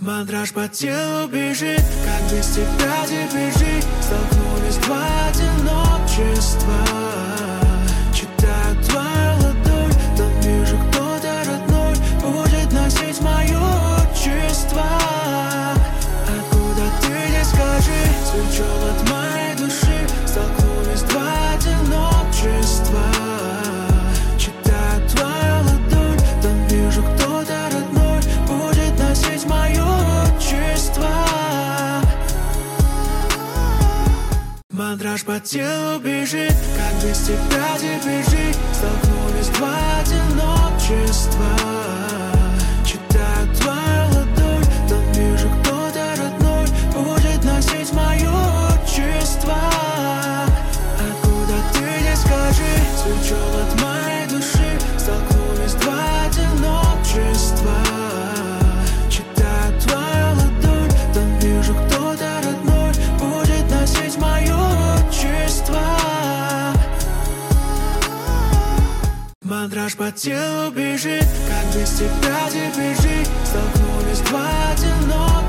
Мандраж по телу бежит, как без тебя теперь жить. Столкнулись два одиночества. Читаю твою ладонь, там вижу, кто-то родной будет носить мое отчество. Откуда ты, не скажи, свечом от моей души. Столкнулись два одиночества. Читаю твою ладонь, там вижу, кто-то родной будет носить мое отчество. Мандраж по телу бежит, как без тебя теперь жить. Столкнулись два одиночества. Читаю твою ладонь, там вижу, кто-то родной будет носить мое отчество. Откуда ты, не скажи, свечом от моей души. Столкнулись два одиночества. Читаю твою ладонь, там вижу, кто-то родной будет носить мое отчество. Мандраж по телу бежит, как без тебя теперь жить. Столкнулись два одиночества.